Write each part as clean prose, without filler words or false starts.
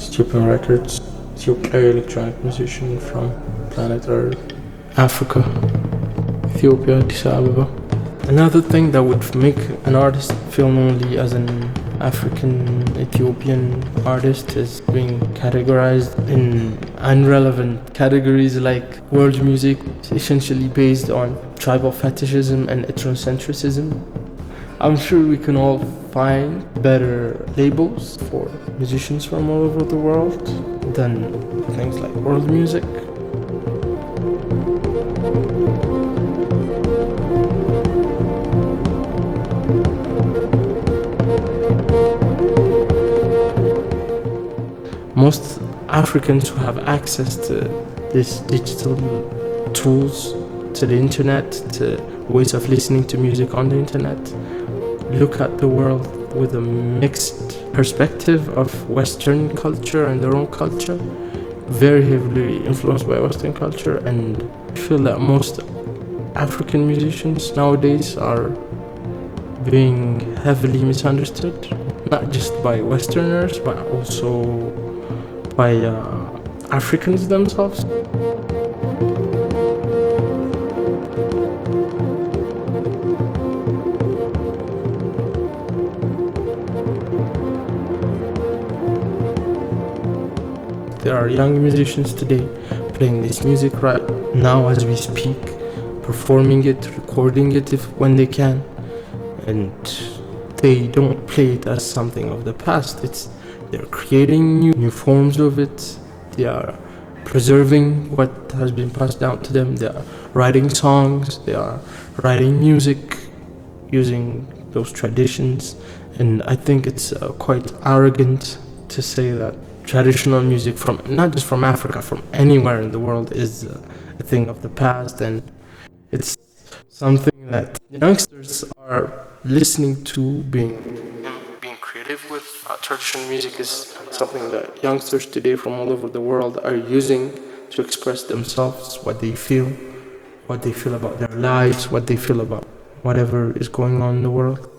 Ethiopian Records, Ethiopia electronic musician from planet Earth, Africa, Ethiopia, Addis Ababa. Another thing that would make an artist feel lonely as an African Ethiopian artist is being categorized in irrelevant categories like world music, essentially based on tribal fetishism and ethnocentrism. I'm sure we can all find better labels for musicians from all over the world than things like world music. Most Africans who have access to these digital tools, to the internet, to ways of listening to music on the internet, look at the world with a mixed perspective of Western culture and their own culture, very heavily influenced by Western culture, and feel that most African musicians nowadays are being heavily misunderstood, not just by Westerners, but also by Africans themselves. There are young musicians today playing this music right now as we speak, performing it, recording it when they can, and they don't play it as something of the past. They're creating new forms of it. They are preserving what has been passed down to them. They are writing songs. They are writing music using those traditions. And I think it's quite arrogant to say that traditional music from, not just from Africa, from anywhere in the world is a thing of the past. And it's something that youngsters are listening to, being creative with. Traditional music is something that youngsters today from all over the world are using to express themselves, what they feel about their lives, what they feel about whatever is going on in the world.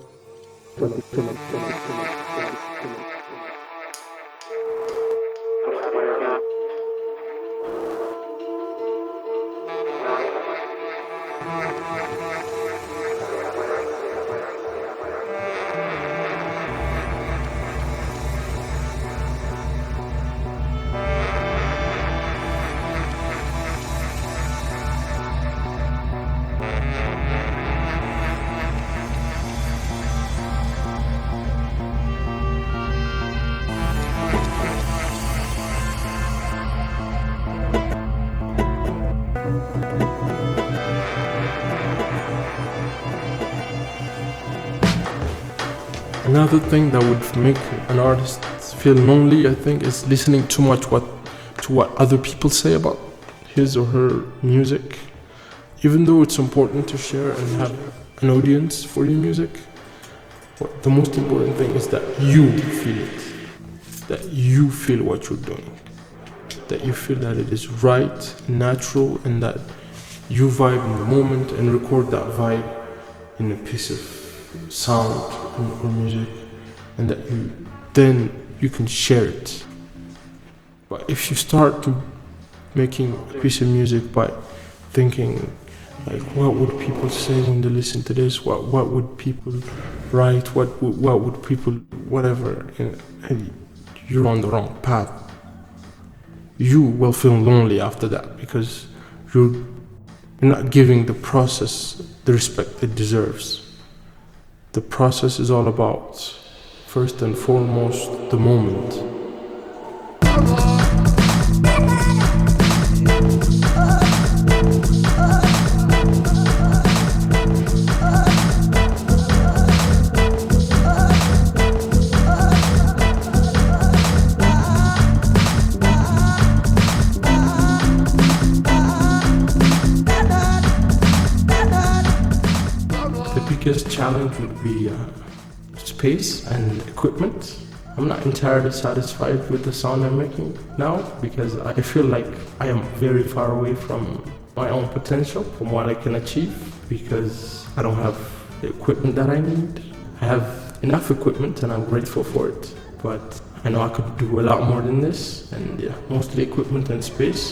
Another thing that would make an artist feel lonely, I think, is listening too much to what other people say about his or her music. Even though it's important to share and have an audience for your music, the most important thing is that you feel it, that you feel what you're doing, that you feel that it is right, natural, and that you vibe in the moment and record that vibe in a piece of sound or music, and that then you can share it. But if you start to making a piece of music by thinking like, what would people say when they listen to this, what would people write, what would people whatever, and you're on the wrong path. You will feel lonely after that, because you're not giving the process the respect it deserves. The process is all about, first and foremost, the moment. The biggest challenge would be space and equipment. I'm not entirely satisfied with the sound I'm making now, because I feel like I am very far away from my own potential, from what I can achieve, because I don't have the equipment that I need. I have enough equipment and I'm grateful for it, but I know I could do a lot more than this, and yeah, mostly equipment and space.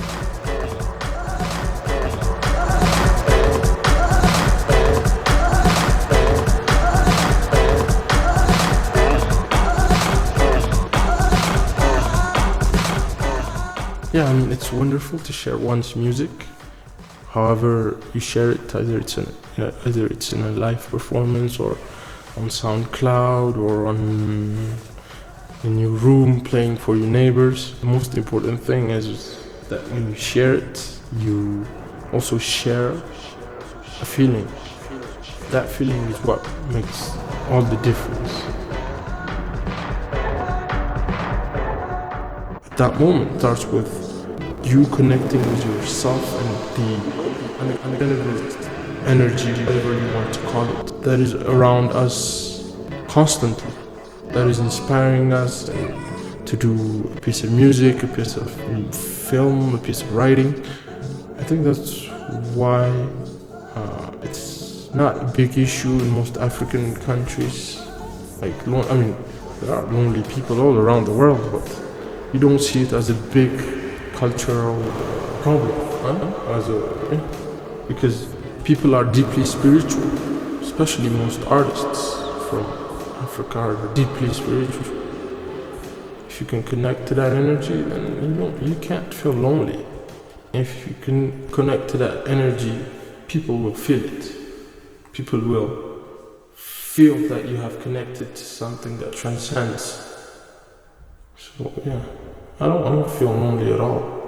Yeah, I mean, it's wonderful to share one's music. However, you share it, either it's in a live performance or on SoundCloud or in your room playing for your neighbors. The most important thing is that when you share it, you also share a feeling. That feeling is what makes all the difference. That moment starts with you connecting with yourself and the energy, whatever you want to call it, that is around us constantly, that is inspiring us to do a piece of music, a piece of film, a piece of writing. I think that's why it's not a big issue in most African countries. There are lonely people all around the world, but you don't see it as a big cultural problem, because people are deeply spiritual, especially most artists from Africa are deeply spiritual. If you can connect to that energy, then you can't feel lonely. If you can connect to that energy, people will feel it. People will feel that you have connected to something that transcends. So yeah, I don't feel lonely at all.